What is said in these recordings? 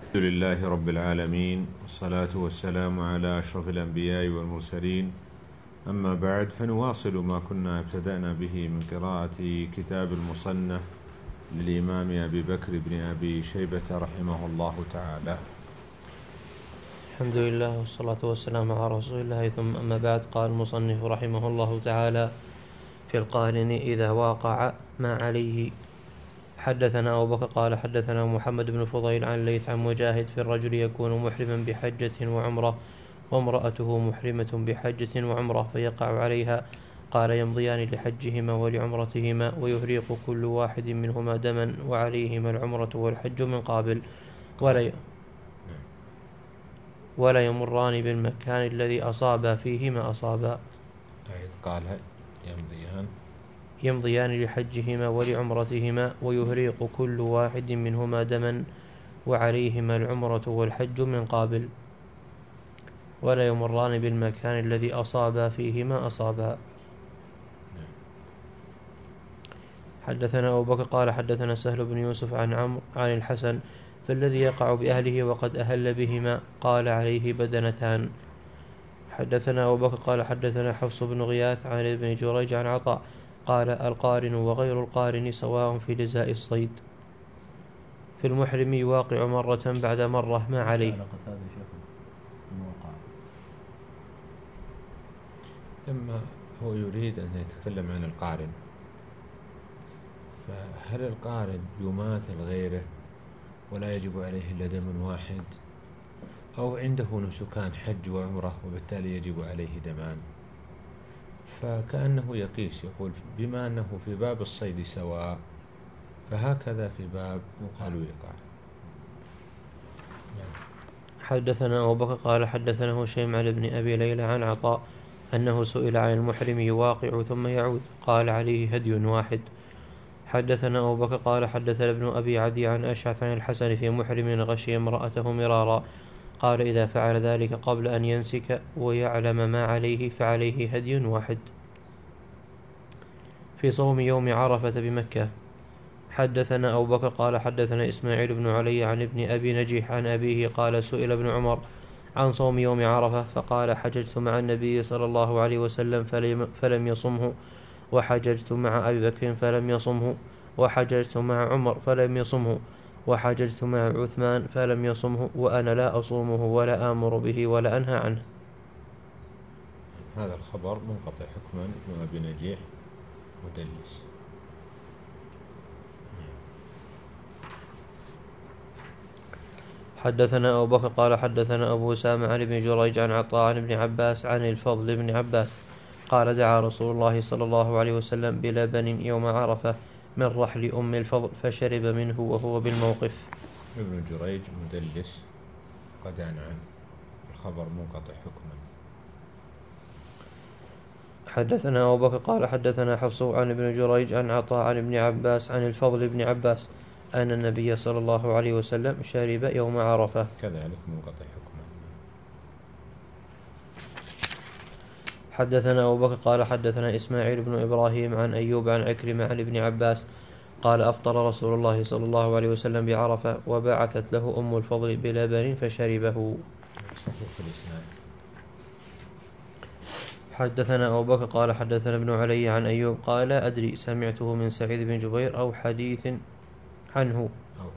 الحمد لله رب العالمين، والصلاة والسلام على أشرف الأنبياء والمرسلين. أما بعد، فنواصل ما كنا ابتدأنا به من قراءة كتاب المصنف للإمام أبي بكر بن أبي شيبة رحمه الله تعالى. الحمد لله والصلاة والسلام على رسول الله، ثم أما بعد. قال المصنف رحمه الله تعالى: في القارن إذا واقع ما عليه. حدثنا أبو بكر قال حدثنا محمد بن فضيل عن ليث عن مجاهد في الرجل يكون محرما بحجة وعمرة وامرأته محرمة بحجة وعمرة فيقع عليها. قال: يمضيان لحجهما ولعمرتهما ويهريق كل واحد منهما دما وعليهما العمرة والحج من قابل ولا يمران بالمكان الذي أصابا فيه ما أصابا. قال يمضيان لحجهما ولعمرتهما ويهريق كل واحد منهما دما وعليهما العمرة والحج من قابل ولا يمران بالمكان الذي أصابا فيه ما أصابا. حدثنا أبو بكر قال حدثنا سهل بن يوسف عن عمرو عن الحسن: فالذي يقع بأهله وقد أهل بهما قال عليه بدنتان. حدثنا أبو بكر قال حدثنا حفص بن غياث عن ابن جريج عن عطاء قال: القارن وغير القارن سواء في جزاء الصيد. في المحرم يواقع مرة بعد مرة ما عليه. لما هو يريد أن يتكلم عن القارن، فهل القارن يماثل غيره ولا يجب عليه إلا دم واحد، أو عنده نسكان حج وعمرة وبالتالي يجب عليه دمان؟ فكأنه يقيس، يقول بما أنه في باب الصيد سواء فهكذا في باب الوقاع. حدثنا أبو بكر قال حدثنا هشيم عن ابن أبي ليلى عن عطاء أنه سئل عن المحرم يواقع ثم يعود قال عليه هدي واحد. حدثنا أبو بكر قال حدثنا ابن أبي عدي عن أشعث عن الحسن في محرم غشي امرأته مرارا قال: إذا فعل ذلك قبل أن ينسك ويعلم ما عليه فعليه هدي واحد. في صوم يوم عرفة بمكة. حدثنا أبو بكر قال حدثنا إسماعيل بن علي عن ابن أبي نجيح عن أبيه قال: سئل ابن عمر عن صوم يوم عرفة فقال: حججت مع النبي صلى الله عليه وسلم فلم يصمه، وحججت مع أبي بكر فلم يصمه، وحججت مع عمر فلم يصمه، وحججت مع عثمان فلم يصمه، وأنا لا أصومه ولا آمر به ولا أنهى عنه. هذا الخبر منقطع حكما، ابن أبي نجيح مدلس. حدثنا أبو بكر قال حدثنا أبو أسامة عن ابن جريج عن عطاء عن ابن عباس عن الفضل بن عباس قال: دعا رسول الله صلى الله عليه وسلم بلبن يوم عرفة من رحل أم الفضل فشرب منه وهو بالموقف. ابن جريج مدلس قد عن الخبر منقطع حكما. حدثنا أبو بكر قال حدثنا حفص عن ابن جريج عن عطاء عن ابن عباس عن الفضل بن عباس أن النبي صلى الله عليه وسلم شرب يوم عرفة، كذلك منقطع حكما. حدثنا أبو بكر قال حدثنا إسماعيل بن إبراهيم عن أيوب عن عكرمة عن ابن عباس قال: أفطر رسول الله صلى الله عليه وسلم بعرفة وبعثت له أم الفضل بلبن فشربه. صحيح الإسناد. حدثنا أبو بكر قال حدثنا ابن علي عن أيوب قال: لا أدري سمعته من سعيد بن جبير أو حديث عنه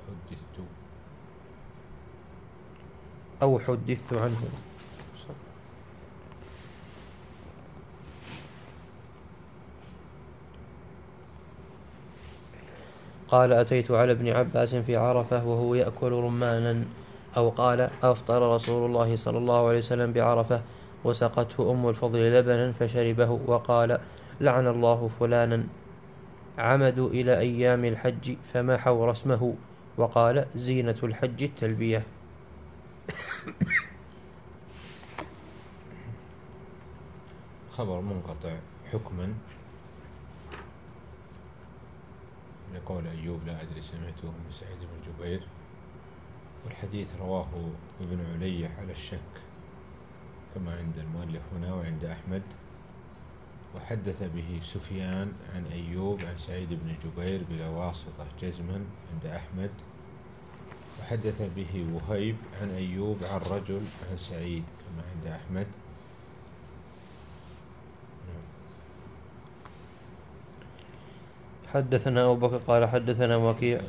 أو حدثت عنه. قال: أتيت على ابن عباس في عرفة وهو يأكل رمانا، أو قال: أفطر رسول الله صلى الله عليه وسلم بعرفة وسقته أم الفضل لبنا فشربه، وقال: لعن الله فلانا عمدوا إلى أيام الحج فمحوا رسمه، وقال: زينة الحج التلبية. خبر منقطع حكما لقول أيوب: لا أدري سمعته من سعيد بن جبير، والحديث رواه ابن علي على الشك كما عند المؤلف هنا وعند أحمد، وحدث به سفيان عن أيوب عن سعيد بن جبير بلا واسطة جزما عند أحمد، حدث به وهيب عن أيوب عن رجل عن سعيد كما عند أحمد. حدثنا أبو بكر قال حدثنا وكيع.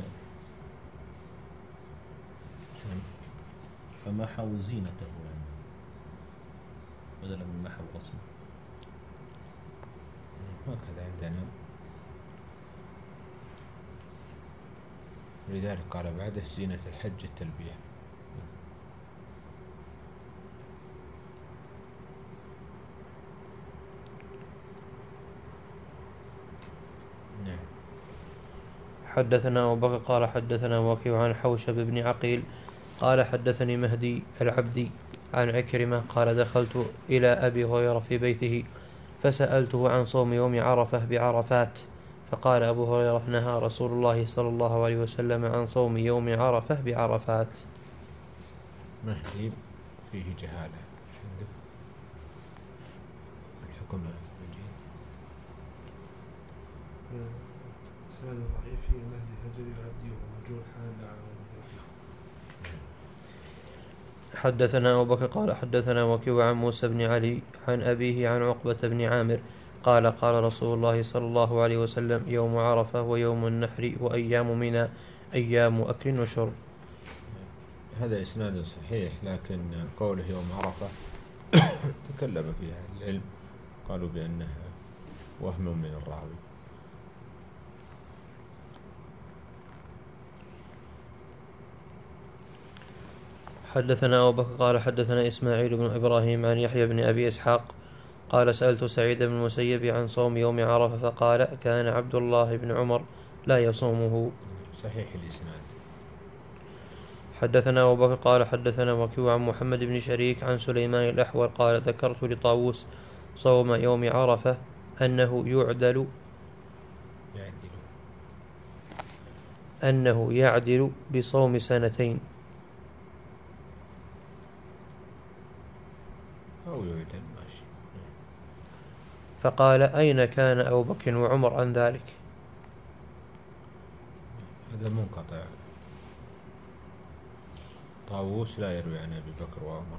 فمحوا زينته يعني بدلا من محو رسمه. هكذا عندنا، لذلك قال بعده زينة الحج التلبية. نعم. حدثنا أبو بكر قال حدثنا وكيع عن حوشب بن عقيل قال حدثني مهدي العبدي عن عكرمة قال دخلت إلى أبي هريرة في بيته فسألته عن صوم يوم عرفة بعرفات، فقال أبو هريرة نهى رسول الله صلى الله عليه وسلم عن صوم يوم عرفة بعرفات. مهدي فيه جهالة، الحكم سند ضعيف في مهدي الهجري العبدي ومجهول حال على. حدثنا أبو بكر قال حدثنا وكيع عن موسى بن علي عن أبيه عن عقبة بن عامر قال قال رسول الله صلى الله عليه وسلم يوم عرفة ويوم النحر وأيام منى أيام أكل وشرب. هذا إسناد صحيح، لكن قوله يوم عرفة تكلم فيها العلم، قالوا بأنه وهم من الراوي. حدثنا أبو بكر قال حدثنا إسماعيل بن إبراهيم عن يحيى بن أبي إسحاق قال سألت سعيد بن المسيب عن صوم يوم عرفة فقال كان عبد الله بن عمر لا يصومه. صحيح الإسناد. حدثنا أبو بكر قال حدثنا وكيع عن محمد بن شريك عن سليمان الأحول قال ذكرت لطاووس صوم يوم عرفة أنه يعدل بصوم سنتين أو يعدل ماشي. فقال أين كان أبو بكر وعمر عن ذلك؟ هذا منقطع، طاووس لا يروي عن أبي بكر وعمر.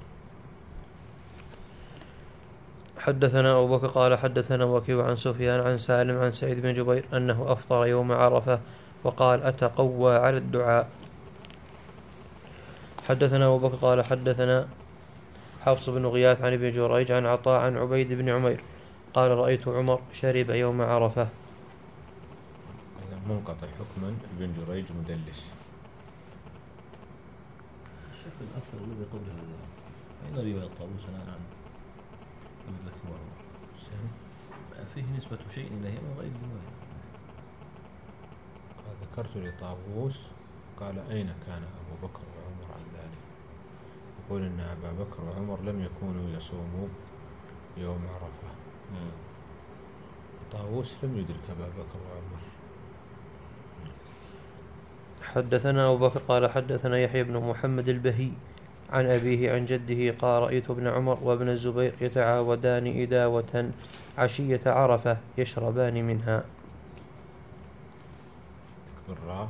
حدثنا أبو بكر قال حدثنا وكيع عن سفيان عن سالم عن سعيد بن جبير أنه أفطر يوم عرفة وقال أتقوى على الدعاء. حدثنا أبو بكر قال حدثنا حفص بن غياث عن ابن جريج عن عطاء عن عبيد بن عمير قال رأيت عمر شرب يوم عرفة. هذا منقطع حكما، ابن جريج مدلس. الشيخ الأكثر الذي قبل هذا أين رواية طاووس عن أبي بكر وعمر؟ فيه نسبة شيء إليه من غير رواية. ذكرت لطاووس قال أين كان أبو بكر وعمر عن ذلك؟ يقول إن أبا بكر وعمر لم يكونوا يصوموا يوم عرفة. طاووس لم يدرك أبا بكر وعمر. حدثنا أبو بكر قال حدثنا يحيى بن محمد البهي عن أبيه عن جده قال رأيت ابن عمر وابن الزبير يتعاودان إداوة عشية عرفة يشربان منها. بالراء.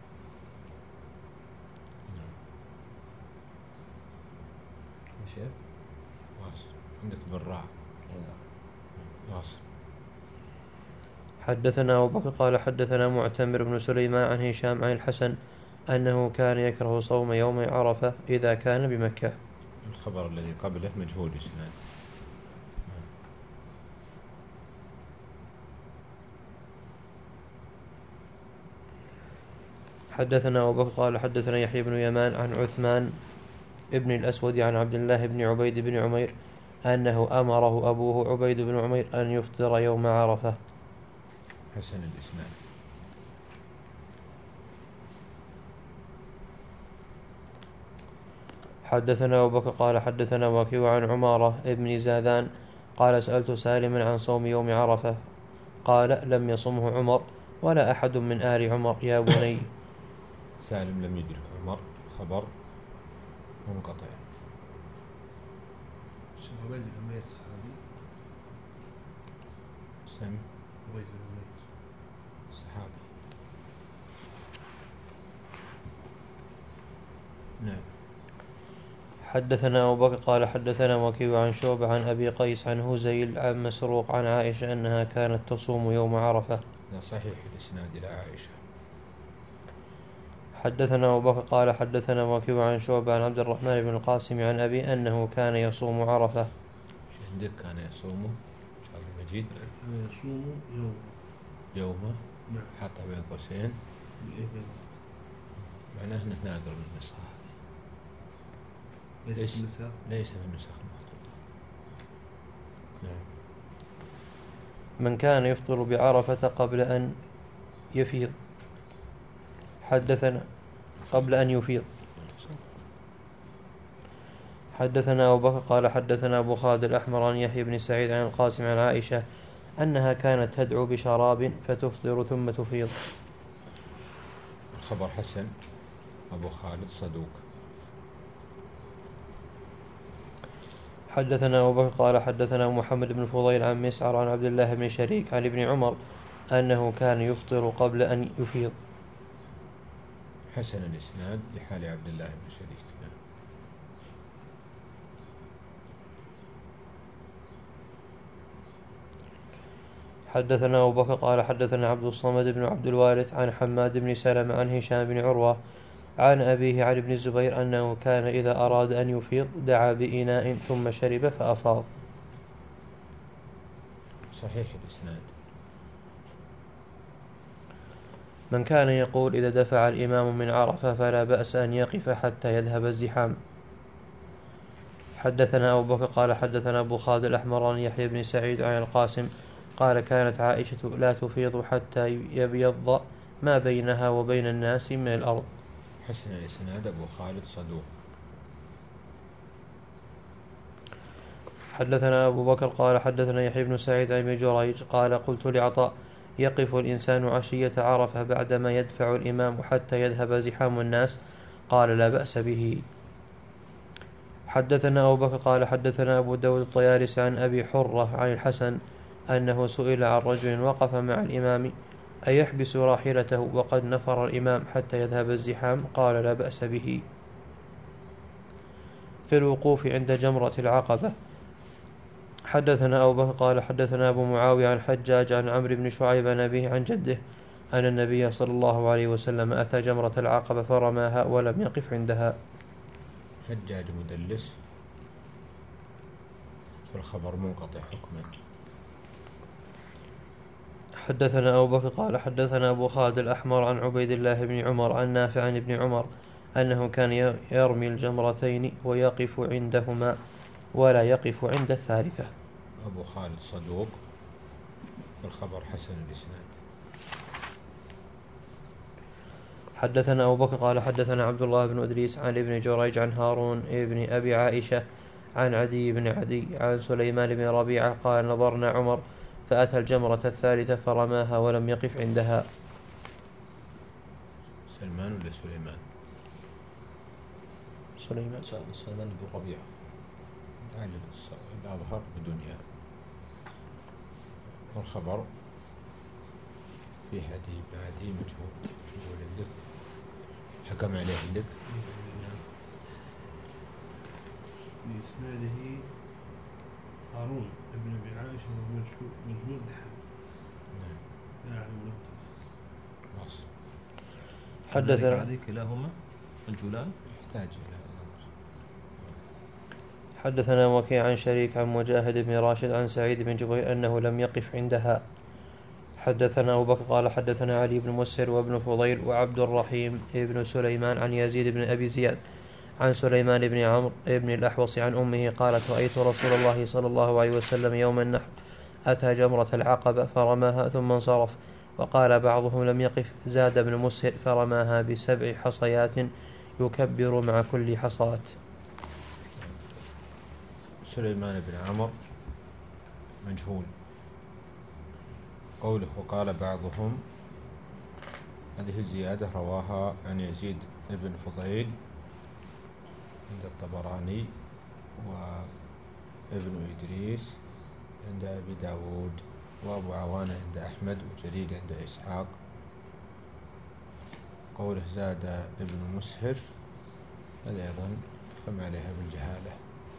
شيخ واصل عندك بالراء. واصل. حدثنا أبو بكر قال حدثنا معتمر بن سليمان عن هشام عن الحسن أنه كان يكره صوم يوم عرفة إذا كان بمكة. الخبر الذي قبله مجهول إسناد. حدثنا أبو بكر قال حدثنا يحيى بن يمان عن عثمان ابن الأسود عن عبد الله بن عبيد بن عمير أنه أمره أبوه عبيد بن عمير أن يفطر يوم عرفة. حسن الإسناد. حدثنا أبو بكر قال حدثنا وكيع عن عمارة ابن زاذان قال سألت سالما عن صوم يوم عرفة قال لم يصمه عمر ولا أحد من آل عمر يا بني. سالم لم يدرك عمر، خبر منقطع. عبيد بن عمير صحابي. سم عبيد بن عمير صحابي. نعم. حدثنا أبو بكر قال حدثنا وكيع عن شعبة عن أبي قيس عن هزيل عن مسروق عن عائشة أنها كانت تصوم يوم عرفة. صحيح الإسناد إلى عائشة. حدثنا أبو بكر قال حدثنا وكيع عن شعبة عن عبد الرحمن بن القاسم عن أبي أنه كان يصوم عرفة. عندك كان يصوم شهر المجيد يصوم يومه. نعم. حاطه بين قوسين معناه أنه ناقل من النسخة. ليس من النسخ المحطوطة. نعم. من كان يفطر بعرفة قبل أن يفيض. حدثنا قبل أن يفيض. حدثنا أبو بكر قال حدثنا أبو خالد الأحمر عن يحيى بن سعيد عن القاسم عن عائشة أنها كانت تدعو بشراب فتفطر ثم تفيض. الخبر حسن. أبو خالد صدوق. حدثنا أبو بكر قال حدثنا محمد بن فضيل عن مسعر عن عبد الله بن شريك عن ابن عمر أنه كان يفطر قبل أن يفيض. حسن الإسناد لحال عبد الله بن شريك. حدثنا أبو بكر قال حدثنا عبد الصمد بن عبد الوارث عن حماد بن سلمة عن هشام بن عروة عن أبيه عن ابن الزبير أنه كان إذا أراد أن يفيض دعا بإناء ثم شرب فأفاض. صحيح الإسناد. من كان يقول إذا دفع الإمام من عرفة فلا بأس أن يقف حتى يذهب الزحام. حدثنا أبو بكر قال حدثنا أبو خالد الأحمر عن يحيى بن سعيد عن القاسم قال كانت عائشة لا تفيض حتى يبيض ما بينها وبين الناس من الأرض. حسن الإسناد. أبو خالد صدوق. حدثنا أبو بكر قال حدثنا يحيى بن سعيد عن ابن جريج قال قلت لعطاء يقف الإنسان عشية عرفة بعدما يدفع الإمام حتى يذهب زحام الناس؟ قال لا بأس به. حدثنا أبو بكر قال حدثنا أبو داود الطيالسي عن أبي حرة عن الحسن أنه سئل عن رجل وقف مع الإمام أيحبس راحلته وقد نفر الإمام حتى يذهب الزحام؟ قال لا بأس به. في الوقوف عند جمرة العقبة. حدثنا أبو بكر قال حدثنا أبو معاوية عن حجاج عن عمرو بن شعيب عن أبيه عن جده أن النبي صلى الله عليه وسلم أتى جمرة العقبة فرماها ولم يقف عندها. حجاج مدلس فالخبر منقطع حكما. حدثنا أبو بكر قال حدثنا أبو خالد الأحمر عن عبيد الله بن عمر عن نافع عن ابن عمر أنه كان يرمي الجمرتين ويقف عندهما ولا يقف عند الثالثة. أبو خالد صدوق والخبر حسن الإسناد. حدثنا أبو بكر قال حدثنا عبد الله بن أدريس عن ابن جريج عن هارون ابن أبي عائشة عن عدي بن عدي عن سليمان بن ربيعة قال نظرنا عمر فأتى الجمرة الثالثة فرماها ولم يقف عندها. سلمان ولا سليمان؟ سلمان بن ربيعة على الأظهر بدنيا. والخبر في عدي مجهول عندك حكم عليه عندك. بإسناده هارون ابن أبي عائشة مجهول لحد. حدثنا هذه كلاهما مجهولان يحتاج إلى. حدثنا وكيع عن شريك عن مجاهد بن راشد عن سعيد بن جبير أنه لم يقف عندها. حدثنا أبو بكر قال حدثنا علي بن مسهر وابن فضيل وعبد الرحيم بن سليمان عن يزيد بن أبي زياد عن سليمان بن عمرو بن الأحوص عن أمه قالت رأيت رسول الله صلى الله عليه وسلم يوم النحر أتى جمرة العقبة فرماها ثم انصرف. وقال بعضهم لم يقف. زاد ابن مسهر فرماها ب7 حصيات يكبر مع كل حصاة. سليمان بن عمرو مجهول. قوله وقال بعضهم هذه الزيادة رواها عن يزيد بن فضيل عند الطبراني وابن إدريس عند أبي داود وأبو عوانة عند أحمد وجرير عند إسحاق. قوله زاد ابن مسهر هذا أيضا حكم عليها بالجهالة.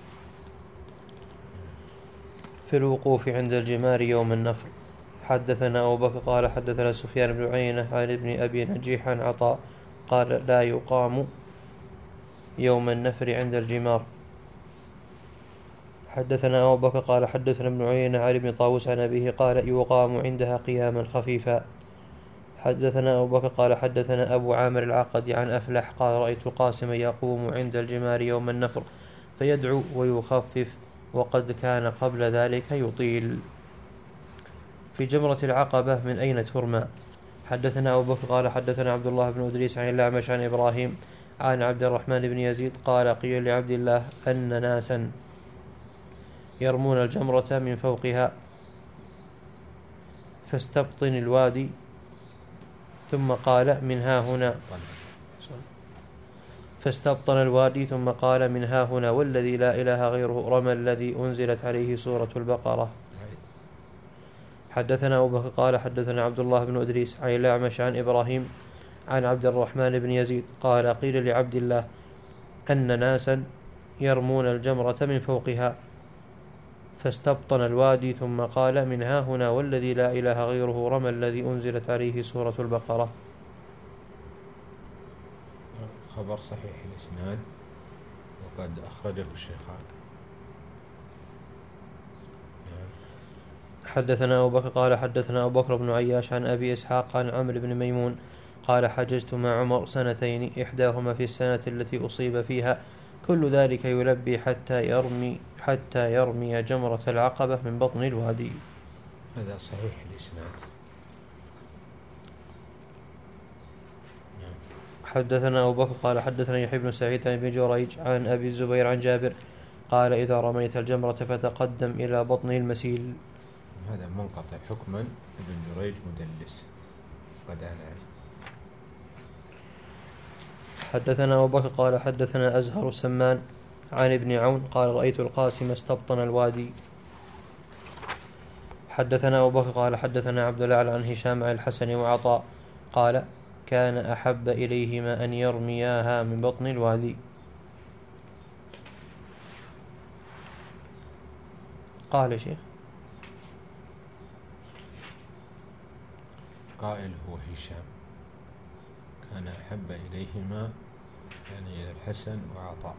في الوقوف عند الجمار يوم النفر. حدثنا أبو بكر قال حدثنا سفيان بن عيينة عن ابن أبي نجيح عن عطاء قال لا يقام يوم النفر عند الجمار. حدثنا أبو بكر قال حدثنا ابن عيينة عن ابن طاووس عن أبيه قال يقام عندها قياما خفيفا. حدثنا أبو بكر قال حدثنا أبو عامر العقدي عن أفلح قال رأيت قاسما يقوم عند الجمار يوم النفر فيدعو ويخفف وقد كان قبل ذلك يطيل. في جمرة العقبة من أين ترمى؟ حدثنا أبو بكر قال حدثنا عبد الله بن إدريس عن الأعمش عن إبراهيم عن عبد الرحمن بن يزيد قال قيل لعبد الله أن ناسا يرمون الجمرة من فوقها فاستبطن الوادي ثم قال من ها هنا فاستبطن الوادي ثم قال من ها هنا والذي لا إله غيره رمى الذي أنزلت عليه سورة البقرة. حدثنا أبو بكر قال حدثنا عبد الله بن إدريس عن الأعمش عن إبراهيم عن عبد الرحمن بن يزيد قال قيل لعبد الله أن ناسا يرمون الجمرة من فوقها فاستبطن الوادي ثم قال من ها هنا والذي لا إله غيره رمى الذي أنزلت عليه سورة البقرة. خبر صحيح الإسناد وقد أخرجه الشيخان. حدثنا أبو بكر قال حدثنا أبو بكر بن عياش عن أبي إسحاق عن عمرو بن ميمون قال حججت مع عمر سنتين إحداهما في السنة التي أصيب فيها كل ذلك يلبي حتى يرمي جمرة العقبة من بطن الوادي. هذا صحيح الإسناد. حدثنا أبو بكر قال حدثنا يحيى بن سعيد عن ابن جريج عن أبي الزبير عن جابر قال إذا رميت الجمرة فتقدم إلى بطن المسيل. هذا منقطع حكما ابن جريج مدلس قد أنا. حدثنا أبو بكر قال حدثنا أزهر السمان عن ابن عون قال رأيت القاسم استبطن الوادي. حدثنا أبو بكر قال حدثنا عبد الأعلى عن هشام عن الحسن وعطاء قال كان أحب إليهما أن يرمياها من بطن الوادي. قال شيخ قائل هو هشام كان أحب إليهما يعني إلى الحسن وعطاء.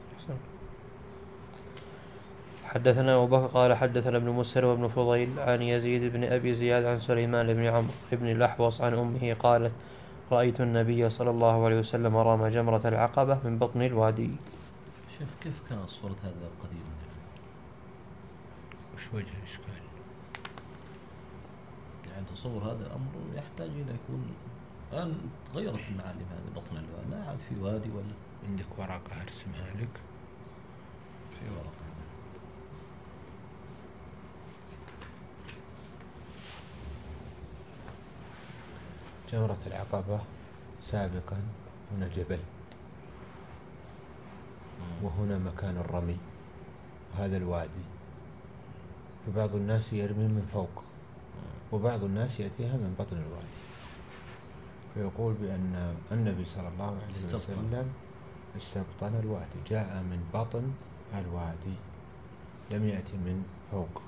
حدثنا أبو بكر قال حدثنا ابن مسر وابن فضيل عن يزيد بن أبي زياد عن سليمان بن عمرو بن الأحوص عن أمه قالت رأيت النبي صلى الله عليه وسلم رمى جمرة العقبة من بطن الوادي. شيخ كيف كانت صورة هذا قديما؟ وش وجه الإشكال؟ يعني تصور هذا الأمر يحتاج إلى يكون الآن تغيرت المعالم هذه بطن الوادي ما عاد في وادي ولا. عندك ورقة أرسمها لك في ورقة. جمرة العقبة سابقا هنا جبل وهنا مكان الرمي هذا الوادي فبعض الناس يرمي من فوق وبعض الناس يأتيها من بطن الوادي فيقول بأن النبي صلى الله عليه وسلم استبطن الوادي جاء من بطن الوادي لم يأتي من فوق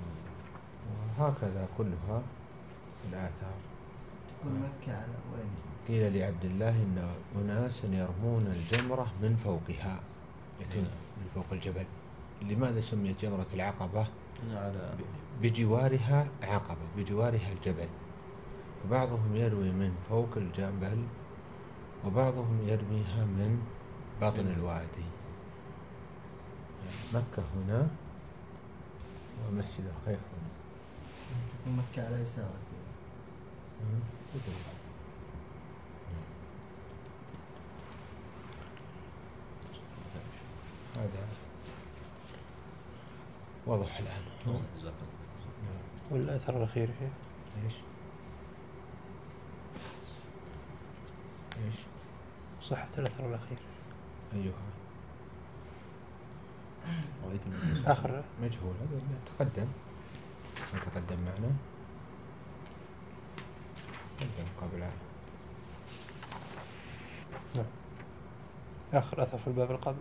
وهكذا كلها الآثار. مكة على وين؟ قيل لعبد الله إن أناسا يرمون الجمرة من فوقها يأتون من فوق الجبل. لماذا سميت جمرة العقبة؟ بجوارها عقبة بجوارها الجبل وبعضهم يروي من فوق الجبل وبعضهم يرميها من بطن الوادي. مكة هنا ومسجد الخيف هنا. مكة على يسارك. هذا واضح الآن. والأثر الأخير ايش صحة الأثر الأخير أيها آخر مجهول هذا تقدم معنا قبله. آخر أثر في الباب القبل.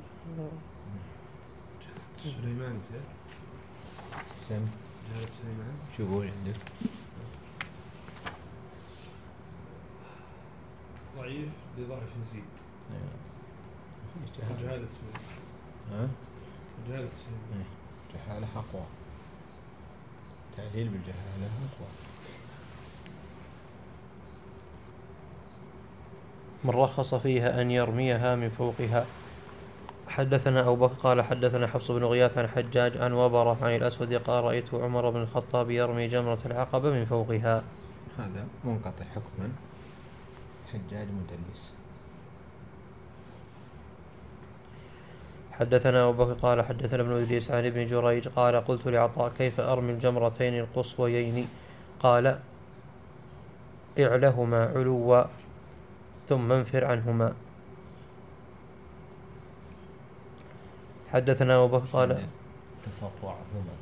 سليمان سم جهالة سليمان شو يقول عندك؟ ضعيف لضعف يزيد. جهالة. جهالة سليمان. ها؟ جهالة سليمان. جهالة أقوى. تعليل بالجهالة أقوى. من رخص فيها أن يرميها من فوقها. حدثنا أبو بكر قال حدثنا حفص بن غياث عن حجاج عن وبرة عن الأسود قال رأيت عمر بن الخطاب يرمي جمرة العقبة من فوقها. هذا منقطع حكما، حجاج مدلس. حدثنا أبو بكر قال حدثنا ابن إدريس عن ابن جريج قال قلت لعطاء كيف أرمي الجمرتين القصويين؟ قال اعلهما علوا ثم انفر عنهما. حدثنا أبو بكر قال تفرعهما.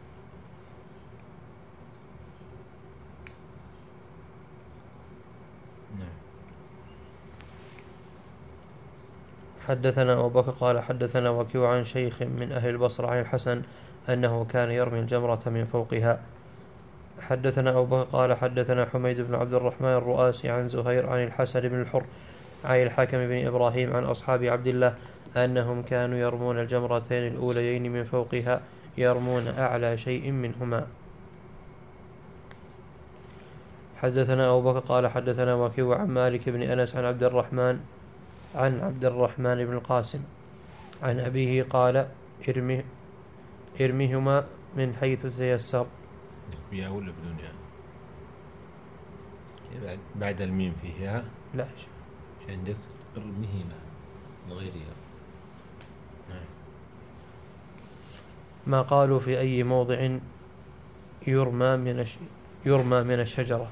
حدثنا أبو بكر قال حدثنا وكيع عن شيخ من أهل البصرة عن الحسن أنه كان يرمي الجمرة من فوقها. حدثنا أبو بكر قال حدثنا حميد بن عبد الرحمن الرؤاسي عن زهير عن الحسن بن الحر عن الحكم بن إبراهيم عن أصحاب عبد الله أنهم كانوا يرمون الجمرتين الأوليين من فوقها، يرمون أعلى شيء منهما. حدثنا أبو بكر قال حدثنا وكيع عن مالك بن أنس عن عبد الرحمن بن القاسم عن أبيه قال ارميهما من حيث تيسر. بيا ولا بدون يعني؟ بعد الميم فيها؟ لا شو عندك؟ ارميهما لغيرها. ما قالوا في أي موضع يرمى من الشجرة.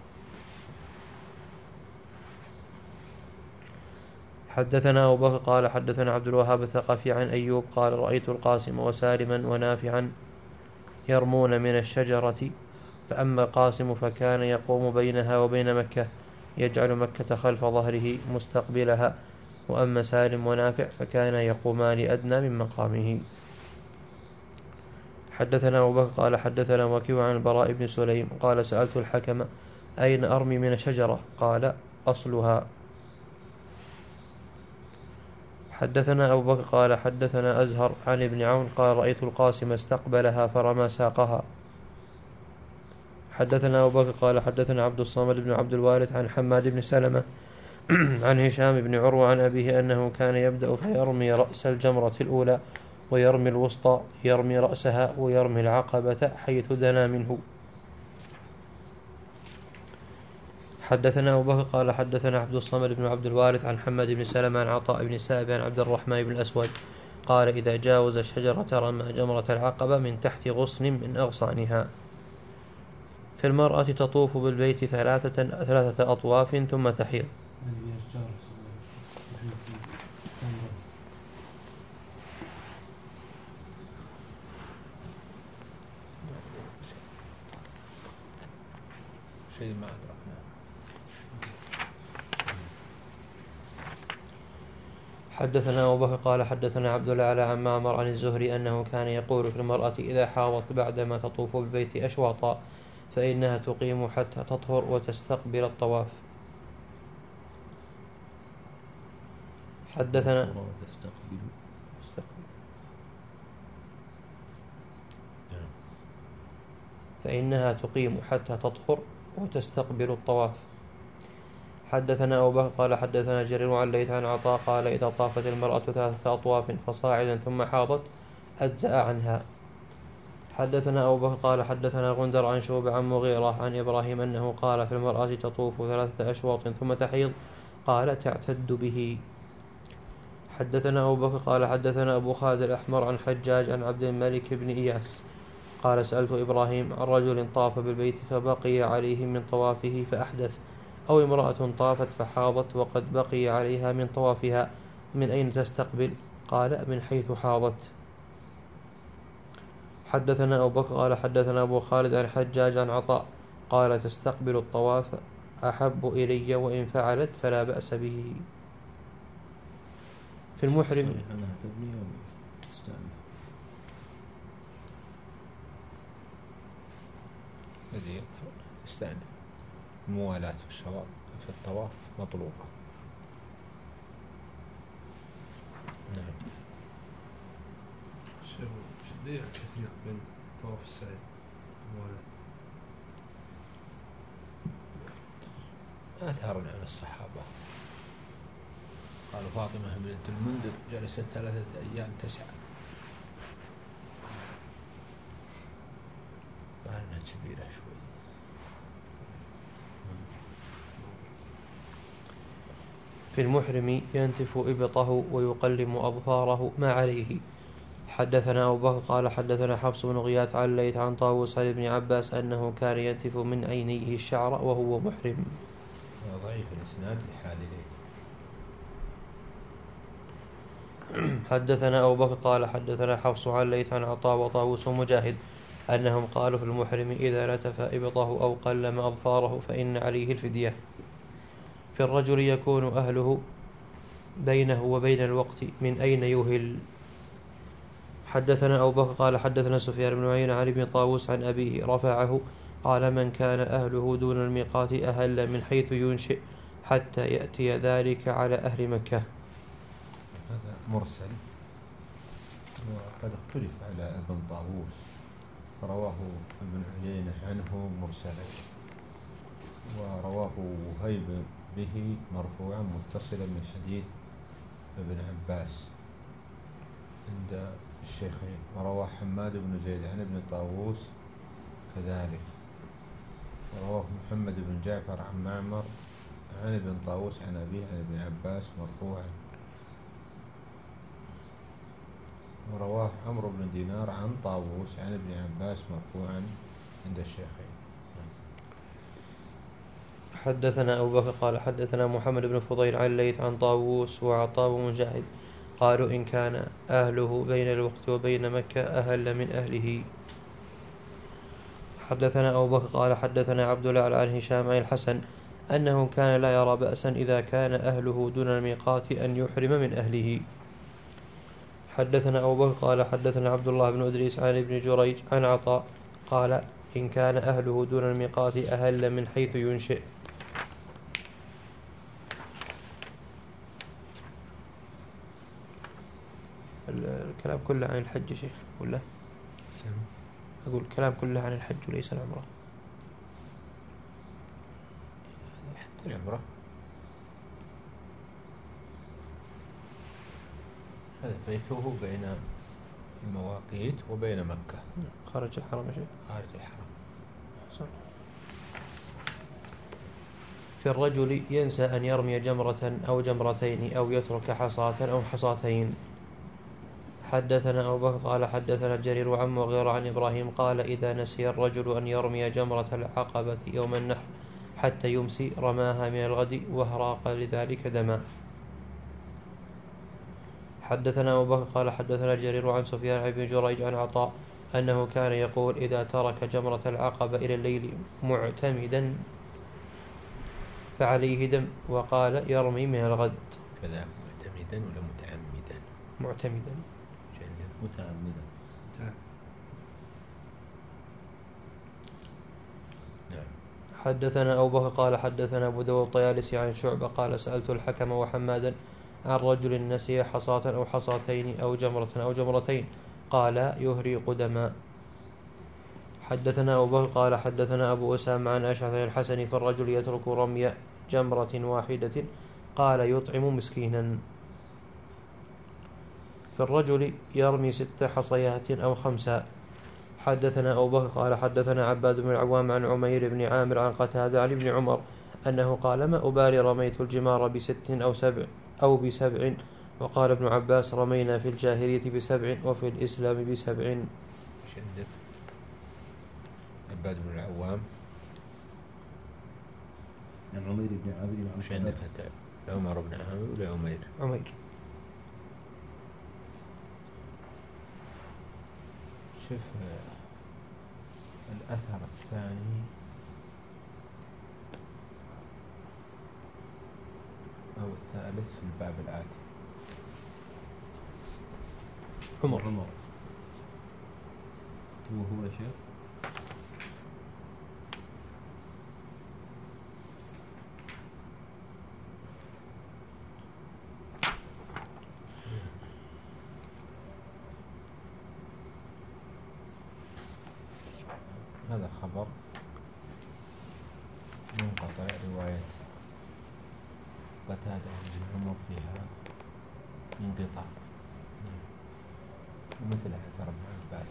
حدثنا أبو بكر قال حدثنا عبد الوهاب الثقفي عن أيوب قال رأيت القاسم وسالما ونافعا يرمون من الشجرة، فأما القاسم فكان يقوم بينها وبين مكة يجعل مكة خلف ظهره مستقبلها، وأما سالم ونافع فكان يقومان أدنى من مقامه. حدثنا أبو بكر قال حدثنا وكيع عن البراء بن سليم قال سألت الحكم أين أرمي من الشجرة؟ قال أصلها. حدثنا أبو بكر قال حدثنا أزهر عن ابن عون قال رأيت القاسم استقبلها فرمى ساقها. حدثنا أبو بكر قال حدثنا عبد الصمد بن عبد الوارث عن حماد بن سلمة عن هشام بن عروة عن أبيه أنه كان يبدأ فيرمي رأس الجمرة الأولى ويرمي الوسطى، يرمي رأسها ويرمي العقبة حيث دنا منه. حدثنا أبو بكر قال حدثنا عبد الصمد بن عبد الوارث عن حماد بن سلمة عن عطاء بن سائب عن عبد الرحمن بن الأسود قال إذا جاوز الشجرة رمى جمرة العقبة من تحت غصن من أغصانها. في المرأة تطوف بالبيت ثلاثة أطواف ثم تحيض. شيء ما أدركنا. حدثنا أبو بكر قال حدثنا عبد الأعلى عن معمر عن الزهري أنه كان يقول في المرأة إذا حاضت بعدما تطوف بالبيت أشواطا فإنها تقيم حتى تطهر وتستقبل الطواف. حدثنا فإنها تقيم حتى تطهر وتستقبل الطواف. حدثنا أبو بكر قال حدثنا جرير عن الليث عن عطاء قال إذا طافت المرأة 3 أطواف فصاعدا ثم حاضت أجزأ عنها. حدثنا أبو بكر قال حدثنا غندر عن شعبة عن مغيرة عن إبراهيم أنه قال في المرأة تطوف 3 أشواط ثم تحيض قال تعتد به. حدثنا أبو بكر قال حدثنا أبو خالد الأحمر عن حجاج عن عبد الملك بن إياس قال سألت إبراهيم عن رجل طاف بالبيت فبقي عليه من طوافه فأحدث، أو امرأة طافت فحاضت وقد بقي عليها من طوافها، من أين تستقبل؟ قال من حيث حاضت. حدثنا أبو بكر قال حدثنا أبو خالد عن حجاج عن عطاء قال تستقبل الطواف أحب إلي وإن فعلت فلا بأس به. في المحرم صحيح أنها تبني وتستأنف. الذي يستأنف الموالاة في الشواطئ في الطواف مطلوبة. نعم. شيخ شديد التفريق بين طواف السعي والموالاة. آثار عن الصحابة قالوا فاطمة بنت المنذر جلست 3 أيام تسعى، فأنها كبيرة شوي. في المحرم ينتف إبطه ويقلم أظفاره ما عليه. حدثنا أبو بكر قال حدثنا حفص بن غياث عن الليث عن طاووس عن ابن عباس أنه كان ينتف من عينيه الشعر وهو محرم. ضعيف الإسناد لحال ليث. حدثنا أبو بكر قال حدثنا حفص عن الليث عن عطاء وطاووس ومجاهد أنهم قالوا في المحرم إذا نتف إبطه أو قلم أظفاره فإن عليه الفدية. في الرجل يكون أهله بينه وبين الوقت من أين يهل. حدثنا أبو بكر قال حدثنا سفيان بن عيينة عن ابن طاووس عن أبيه رفعه قال من كان أهله دون الميقات أهل من حيث ينشئ حتى يأتي ذلك على أهل مكة. هذا مرسل وقد اختلف على ابن طاووس، رواه ابن عيينة عنه مرسلا، ورواه وهيب به مرفوعا متصلا من حديث ابن عباس عند الشيخين، ورواه حماد بن زيد عن ابن طاووس كذلك، ورواه محمد بن جعفر عن معمر عن ابن طاووس عن أبيه عن ابن عباس مرفوعا، ورواه عمرو بن دينار عن طاووس عن ابن عباس مرفوعا عند الشيخين. حدثنا أبو بكر قال حدثنا محمد بن فضيل عن الليث عن طاووس وعطاء ومجاهد قالوا إن كان أهله بين الوقت وبين مكة أهل من أهله. حدثنا أبو بكر قال حدثنا عبد الله عن هشام عن الحسن أنه كان لا يرى بأسا إذا كان أهله دون الميقات أن يحرم من أهله. حدثنا أبو بكر قال حدثنا عبد الله بن أدريس عن ابن جريج عن عطاء قال إن كان أهله دون الميقات أهل من حيث ينشئ. الكلام كله عن الحج شيخ ولا؟ أقول الكلام كله عن الحج وليس العمرة. حتى العمرة هذا فيكه بين المواقيت وبين مكة خارج الحرم يا شيخ. خارج الحرم. في الرجل ينسى أن يرمي جمرة أو جمرتين أو يترك حصاة أو حصاتين. حدثنا أبو بكر قال حدثنا جرير عن مغيرة عن إبراهيم قال إذا نسي الرجل أن يرمي جمرة العقبة يوم النحر حتى يمسي رماها من الغد وهراق لذلك دما. حدثنا أبو بكر قال حدثنا جرير عن سفيان عن ابن جريج عن عطاء أنه كان يقول إذا ترك جمرة العقبة إلى الليل معتمدا فعليه دم، وقال يرمي من الغد. كذا معتمدا ولا متعمدا؟ معتمدا. متعمدا. نعم. حدثنا أبو بكر قال حدثنا أبو داود الطيالسي عن شعبة قال سألت الحكم وحمادا عن رجل نسي حصاة أو حصاتين أو جمرة أو جمرتين قال يهريق دما. حدثنا أبو بكر قال حدثنا أبو أسامة عن أشعث الحسن في الرجل يترك رمي جمرة واحدة قال يطعم مسكينا. في الرجل يرمي 6 حصيات أو 5. حدثنا أبو بكر قال حدثنا عباد بن العوام عن عمير بن عامر عن قتادة عن ابن عمر أنه قال ما أبالي رميت الجمار ب6 أو 7 أو ب7. وقال ابن عباس رمينا في الجاهلية ب7 وفي الإسلام ب7. شدد عباد بن العوام عن عمير بن عامر وش عندك حتى عمر بن عامر ولا عمير؟ عمير. شوف الأثر الثاني أو الثالث في الباب الآتي. حمر. هو يا شيخ هذا خبر منقطع رواية قتادة بن عمر فيها انقطاع، ومثل أثر ابن عباس.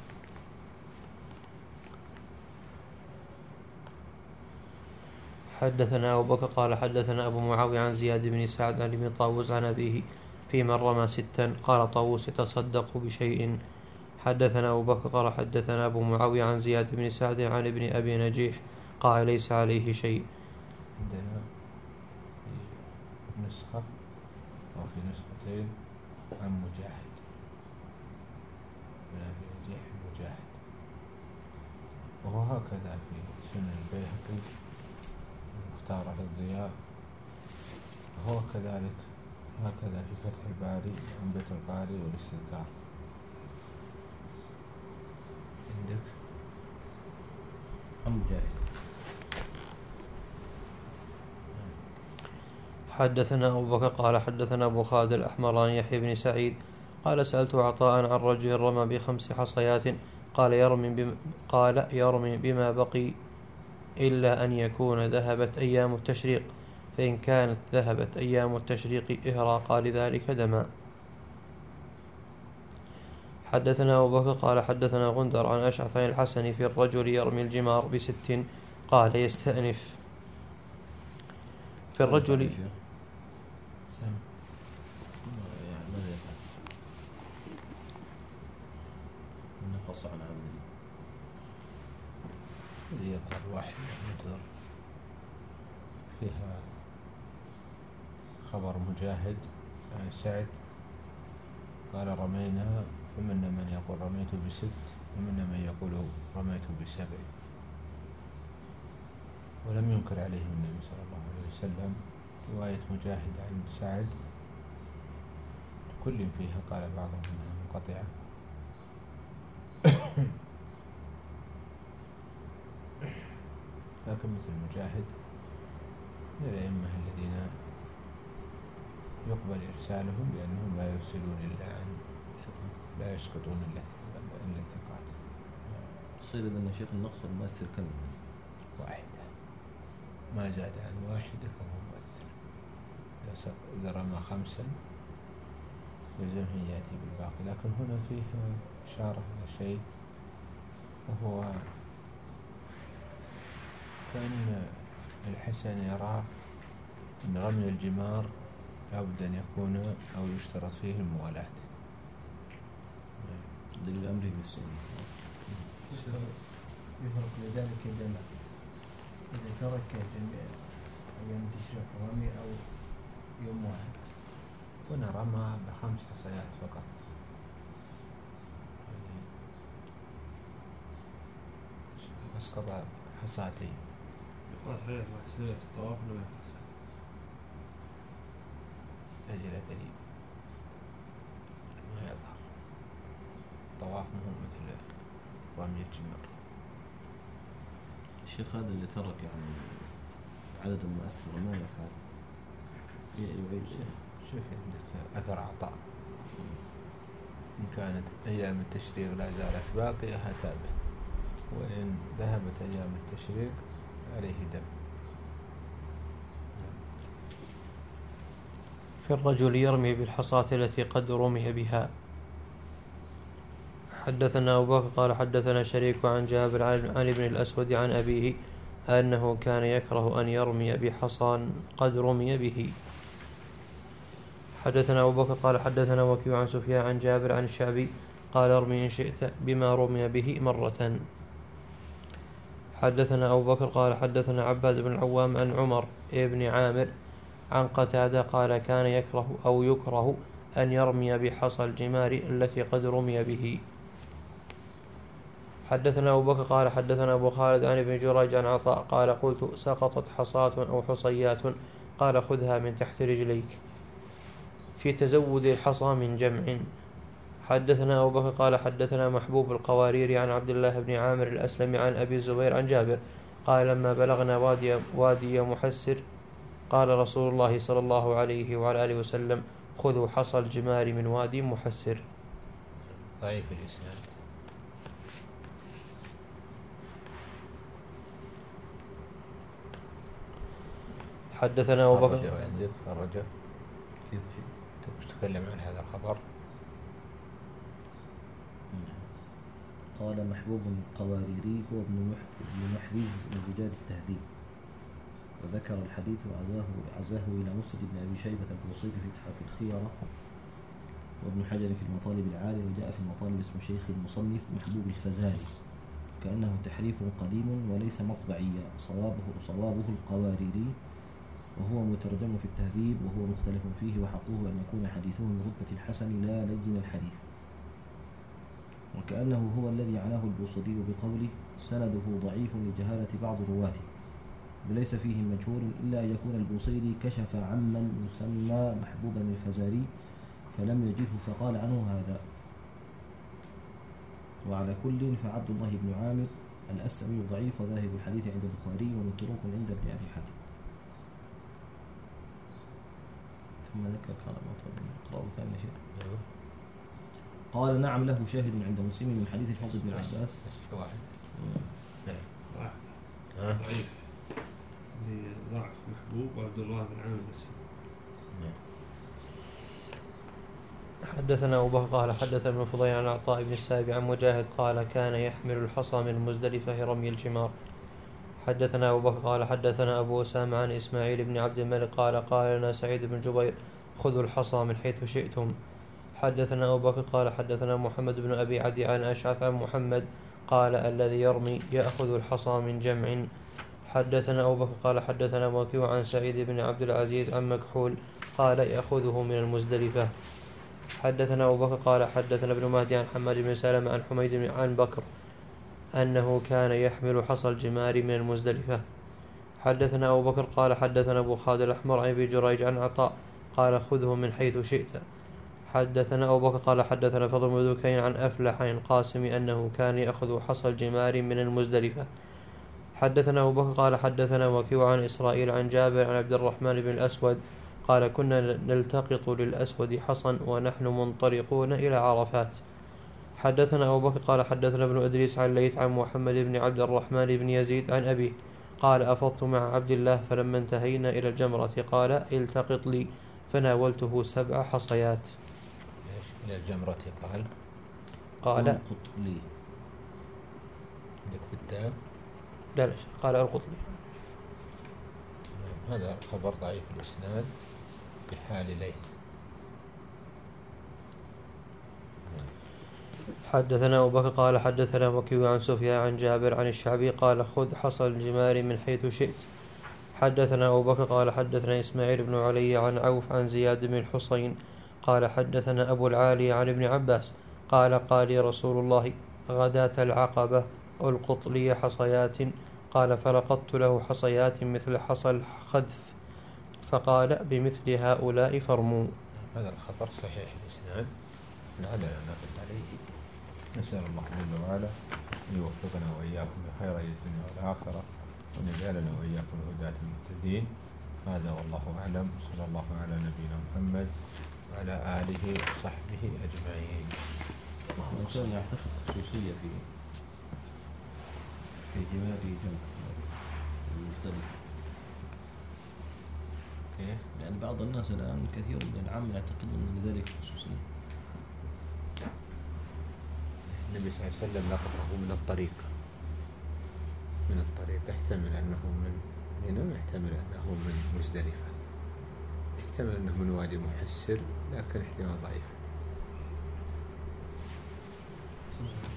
حدثنا أبو بكر قال حدثنا أبو معاوية عن زياد بن سعد عن ابن طاووس عن أبيه في من رمى 6 قال طاووس يتصدق بشيء. حدثنا أبو بكر قال حدثنا أبو معاوية عن زياد بن سعد عن ابن أبي نجيح قال ليس عليه شيء. عندنا في نسخة أو في نسختين عن مجاهد من أبي نجيح مجاهد، وهو هكذا في سنن البيهقي مختارة الضياء، وهو كذلك هكذا في فتح الباري عمدة القاري والاستذكار. عندك عن مجاهد. حدثنا أبو بكر قال حدثنا أبو خالد الأحمر عن يحيى بن سعيد قال سألت عطاء عن رجل رمى ب5 حصيات قال يرمي بما بقي إلا أن يكون ذهبت أيام التشريق، فإن كانت ذهبت أيام التشريق إهراق لذلك دما. حدثنا أبو بكر قال حدثنا غندر عن أشعث عن الحسن في الرجل يرمي الجمار ب6 قال يستأنف في الرجل. نقص عن عمري الذي يقال واحد ينتظر فيها خبر مجاهد عن سعد قال رمينا، فمنا من يقول رميت ب6 ومنا من يقول رميت ب7، ولم ينكر عليهم النبي صلى الله عليه وسلم. رواية مجاهد عن سعد كل فيها قال بعضهم انها منقطعة لكن مثل مجاهد من الأئمة الذين يقبل إرسالهم لأنهم لا يرسلون إلا عن لا يسقطون إلا الثقات. تصير إذا شيخ النقص المؤثر كم؟ واحدة، ما زاد عن واحدة فهو مؤثر. إذا رمى 5 يلزمه يأتي بالباقي. لكن هنا فيه إشارة إلى شيء، وهو كأن الحسن يرى أن رمي الجمار لابد أن يكون أو يشترط فيه الموالاة. دليل أمره بالسنة يفرق لذلك الجمع إذا ترك جميع أيام التشريق رمي أو يوم واحد. هنا رمى ب5 حصيات فقط، أسقط حصاتين. صحيح محسنية الطواف ولا ما يفعل أجل دليل ما يظهر. طواف مهم مثل رمي الجمار. الشيخ هذا اللي ترك يعني عدد مؤثر ما يفعل يعيد. شوف عندك أثر عطاء، إن كانت أيام التشريق لا زالت باقية هتابه، وإن ذهبت أيام التشريق عليه دم. في الرجل يرمي بالحصاة التي قد رمي بها. حدثنا أبو بكر قال حدثنا شريك عن جابر عن ابن الأسود عن أبيه أنه كان يكره أن يرمي بحصى قد رمي به. حدثنا أبو بكر قال حدثنا وكيع عن سفيان عن جابر عن الشعبي قال ارمي إن شئت بما رمي به مرة. حدثنا أبو بكر قال حدثنا عباد بن العوام عن عمر بن عامر عن قتادة قال كان يكره أن يرمي بحصى الجمار التي قد رمي به. حدثنا أبو بكر قال حدثنا أبو خالد عن ابن جريج عن عطاء قال قلت سقطت حصاة أو حصيات قال خذها من تحت رجليك في تزود الحصى من جمع. حدثنا أبو بكر قال حدثنا محبوب القواريري عن عبد الله بن عامر الأسلمي عن أبي الزبير عن جابر قال لما بلغنا وادي محسر قال رسول الله صلى الله عليه وعلى آله وسلم خذوا حصى الجمار من وادي محسر. ضعيف الإسناد. حدثنا أبو بكر عندك الرجاء كيف تتكلم عن هذا الخبر. قال محبوب القواريري هو ابن محرز من رجال التهذيب، وذكر الحديث وعزاه إلى مسند بن أبي شيبة البوصيري في إتحاف الخيرة، وابن حجر في المطالب العالية، وجاء في المطالب اسم شيخ المصنف محبوب الفزاري، كأنه تحريف قديم وليس مطبعيا، صوابه القواريري، وهو مترجم في التهذيب، وهو مختلف فيه، وحقه أن يكون حديثه من رتبة الحسن لا لين الحديث، وكأنه هو الذي عناه البوصيري بقوله سنده ضعيف لجهالة بعض رواته، وليس فيه مجهول إلا أن يكون البوصيري كشف عمن يسمى محبوبا الفزاري فلم يجده فقال عنه هذا. وعلى كل فعبد الله بن عامر الأسلمي ضعيف وذاهب الحديث عند البخاري ومتروك عند ابن أبي حاتم. ثم ذكر قال اقرأوا كان شيء. قال نعم له شاهد عند مسلم من حديث الفضل بن عباس. واحد. ضعيف ضعف محبوب وعبد الله بن عامر الأسلمي. حدثنا أبو بكر قال حدثنا ابن فضيل عن عطاء بن السائب عن مجاهد قال كان يحمل الحصى من مزدلفة رمي الجمار. حدثنا أبو بكر قال حدثنا أبو أسامة عن إسماعيل بن عبد الملك قال لنا سعيد بن جبير خذوا الحصى من حيث شئتم. حدثنا أبو بكر قال حدثنا محمد بن أبي عدي عن أشعث عن محمد قال الذي يرمي يأخذ الحصى من جمع. حدثنا أبو بكر قال حدثنا وكيع عن سعيد بن عبد العزيز عن مكحول قال يأخذه من المزدلفة. حدثنا أبو بكر قال حدثنا ابن مهدي عن حماد بن سلمة عن حميد عن بكر أنه كان يحمل حصى الجمار من المزدلفة. حدثنا أبو بكر قال حدثنا أبو خالد الأحمر عن أبي جريج عن عطاء قال خذه من حيث شئت. حدثنا أبو بكر قال حدثنا فضل بن ذكين عن أفلح عن القاسم أنه كان يأخذ حصى الجمار من المزدلفة. حدثنا أبو بكر قال حدثنا وكيع عن إسرائيل عن جابر عن عبد الرحمن بن الأسود قال كنا نلتقط للأسود حصا ونحن منطلقون إلى عرفات. حدثنا أبو بكر قال حدثنا ابن إدريس عن ليث عن محمد بن عبد الرحمن بن يزيد عن أبيه قال أفضت مع عبد الله فلما انتهينا إلى الجمرة قال التقط لي فناولته 7 حصيات. إلى الجمرة قال القط لي عندك بالتاء لا قال القط لي. هذا خبر ضعيف الإسناد بحال ليث. حدثنا أبو بكر قال حدثنا وكيع عن سفيان عن جابر عن الشعبي قال خذ حصى الجمار من حيث شئت. حدثنا أبو بكر قال حدثنا إسماعيل بن علي عن عوف عن زياد بن الحصين قال حدثنا أبو العالي عن ابن عباس قال لي رسول الله غداة العقبة ألقط لي حصيات قال فلقطت له حصيات مثل حصى الخذف فقال بمثل هؤلاء فرموا. هذا الخبر صحيح الإسناد لعلنا نقف عليه. نسأل الله جل وعلا أن يوفقنا وإياكم بخير الدنيا والآخرة وأن يجعلنا وإياكم الهداة المهتدين. هذا والله أعلم. صلى الله على نبينا محمد وعلى آله وصحبه أجمعين. الإنسان يعتقد خصوصية في جمال جمع المختلف. يعني بعض الناس الآن كثير من العام يعتقدون أن ذلك خصوصية. النبي صلى الله عليه وسلم لقطه من الطريق يحتمل أنه من هنا ويحتمل أنه من مزدلفة، يحتمل أنه من وادي محسر، لكن احتمال ضعيف.